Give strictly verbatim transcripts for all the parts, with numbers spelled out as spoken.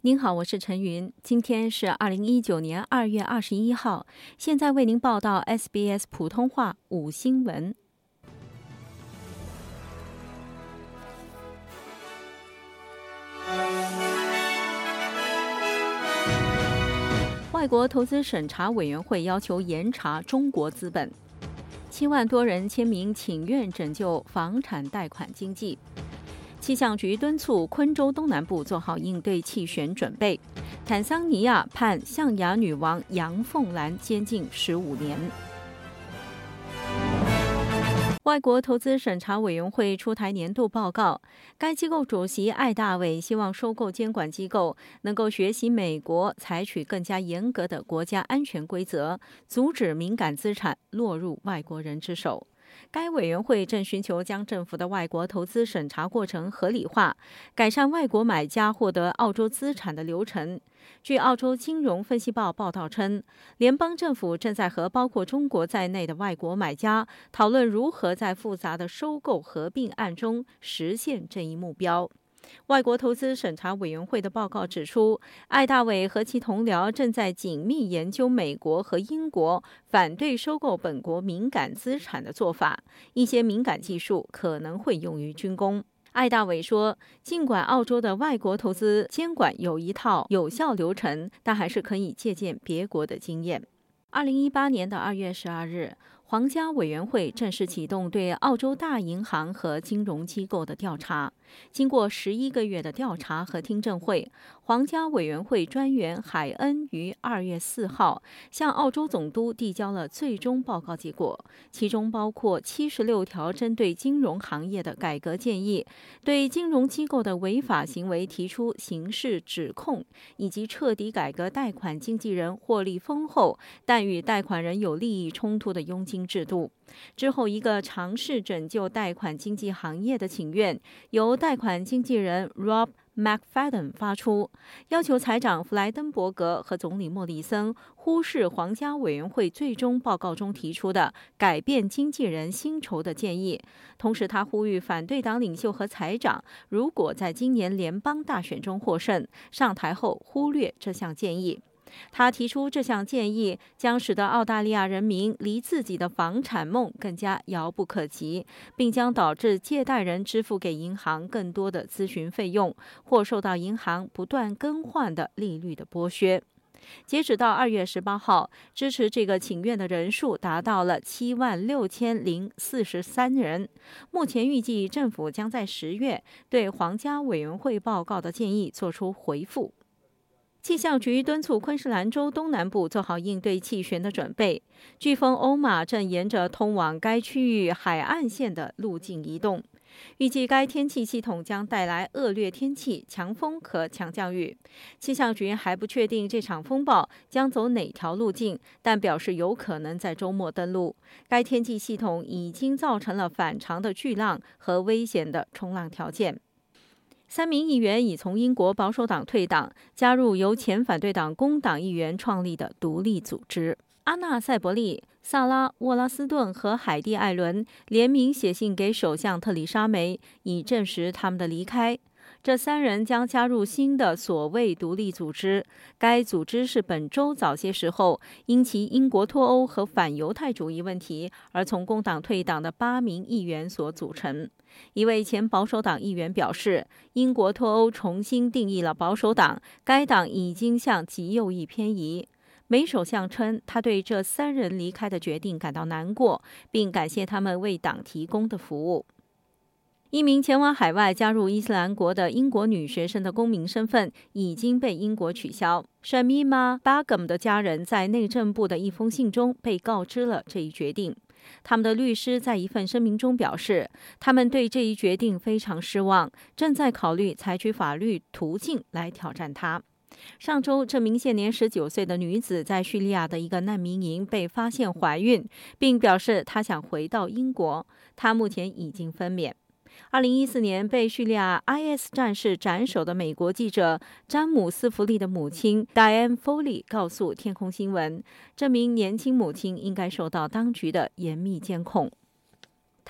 您好，我是陈云，今天是二零一九年二月二十一号，现在为您报道 S B S 普通话午新闻。外国投资审查委员会要求严查中国资本，七万多人签名请愿拯救房产贷款经济。气象局敦促昆州东南部做好应对气旋准备。坦桑尼亚判象牙女王杨凤兰监禁十五年。外国投资审查委员会出台年度报告，该机构主席艾大伟希望收购监管机构能够学习美国，采取更加严格的国家安全规则，阻止敏感资产落入外国人之手。该委员会正寻求将政府的外国投资审查过程合理化，改善外国买家获得澳洲资产的流程。据澳洲金融分析报报道称，联邦政府正在和包括中国在内的外国买家讨论如何在复杂的收购合并案中实现这一目标。外国投资审查委员会的报告指出，艾大伟和其同僚正在紧密研究美国和英国反对收购本国敏感资产的做法，一些敏感技术可能会用于军工。艾大伟说，尽管澳洲的外国投资监管有一套有效流程，但还是可以借鉴别国的经验。二零一八年的二月十二日，皇家委员会正式启动对澳洲大银行和金融机构的调查。经过十一个月的调查和听证会，皇家委员会专员海恩于二月四号向澳洲总督递交了最终报告结果，其中包括七十六条针对金融行业的改革建议，对金融机构的违法行为提出刑事指控，以及彻底改革贷款经纪人获利丰厚但与贷款人有利益冲突的佣金制度。之后，一个尝试拯救贷款经纪行业的请愿由贷款经纪人 Rob McFadden 发出，要求财长弗莱登伯格和总理莫里森忽视皇家委员会最终报告中提出的改变经纪人薪酬的建议。同时，他呼吁反对党领袖和财长，如果在今年联邦大选中获胜，上台后忽略这项建议。他提出这项建议将使得澳大利亚人民离自己的房产梦更加遥不可及，并将导致借贷人支付给银行更多的咨询费用，或受到银行不断更换的利率的剥削。截止到二月十八号，支持这个请愿的人数达到了七万六千零四十三人。目前预计政府将在十月对皇家委员会报告的建议作出回复。气象局敦促昆士兰州东南部做好应对气旋的准备。飓风欧玛正沿着通往该区域海岸线的路径移动，预计该天气系统将带来恶劣天气、强风和强降雨。气象局还不确定这场风暴将走哪条路径，但表示有可能在周末登陆。该天气系统已经造成了反常的巨浪和危险的冲浪条件。三名议员已从英国保守党退党，加入由前反对党工党议员创立的独立组织。阿纳塞伯利、萨拉·沃拉斯顿和海蒂·艾伦联名写信给首相特里莎梅，以证实他们的离开。这三人将加入新的所谓独立组织。该组织是本周早些时候因其英国脱欧和反犹太主义问题而从工党退党的八名议员所组成。一位前保守党议员表示，英国脱欧重新定义了保守党，该党已经向极右翼偏移。梅首相称，他对这三人离开的决定感到难过，并感谢他们为党提供的服务。一名前往海外加入伊斯兰国的英国女学生的公民身份已经被英国取消。Shamima Begum 的家人在内政部的一封信中被告知了这一决定。他们的律师在一份声明中表示，他们对这一决定非常失望，正在考虑采取法律途径来挑战它。上周，这名现年十九岁的女子在叙利亚的一个难民营被发现怀孕，并表示她想回到英国。她目前已经分娩。二零一四年被叙利亚 I S 战士斩首的美国记者詹姆斯·弗利的母亲 Diane Foley 告诉天空新闻，这名年轻母亲应该受到当局的严密监控。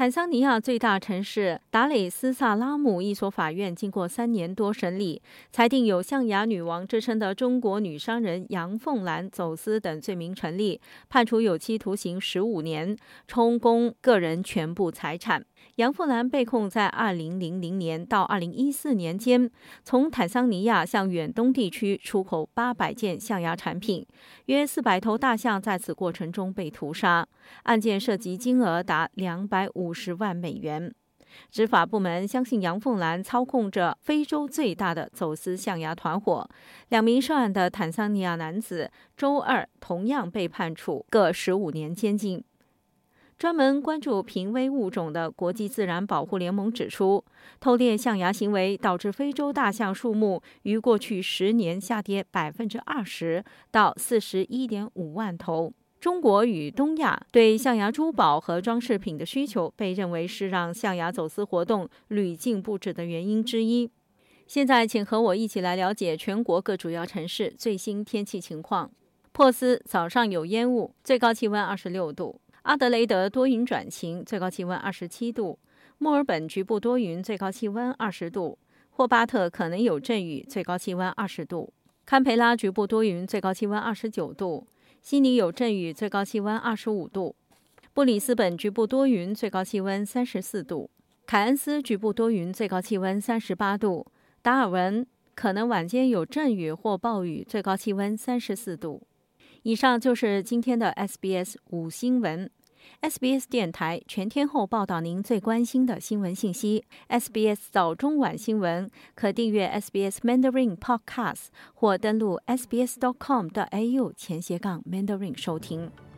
坦桑尼亚最大城市达累斯萨拉姆一所法院经过三年多审理，裁定有象牙女王之称的中国女商人杨凤兰走私等罪名成立，判处有期徒刑十五年，充公个人全部财产。杨凤兰被控在二零零零年到二零一四年间，从坦桑尼亚向远东地区出口八百件象牙产品，约四百头大象在此过程中被屠杀，案件涉及金额达两百五十万美元。执法部门相信杨凤兰操控着非洲最大的走私象牙团伙。两名涉案的坦桑尼亚男子周二同样被判处各十五年监禁。专门关注濒危物种的国际自然保护联盟指出，偷猎象牙行为导致非洲大象数目于过去十年下跌百分之二十到四十一点五万头。中国与东亚对象牙珠宝和装饰品的需求被认为是让象牙走私活动屡禁不止的原因之一。现在，请和我一起来了解全国各主要城市最新天气情况。珀斯早上有烟雾，最高气温二十六度。阿德雷德多云转晴，最高气温二十七度；墨尔本局部多云，最高气温二十度；霍巴特可能有阵雨，最高气温二十度；堪培拉局部多云，最高气温二十九度；悉尼有阵雨，最高气温二十五度；布里斯本局部多云，最高气温三十四度；凯恩斯局部多云，最高气温三十八度；达尔文可能晚间有阵雨或暴雨，最高气温三十四度。以上就是今天的 S B S 午新闻。S B S 电台全天候报道您最关心的新闻信息。S B S 早中晚新闻可订阅 S B S Mandarin Podcast 或登录 s b s dot com dot a u 前斜杠 Mandarin 收听。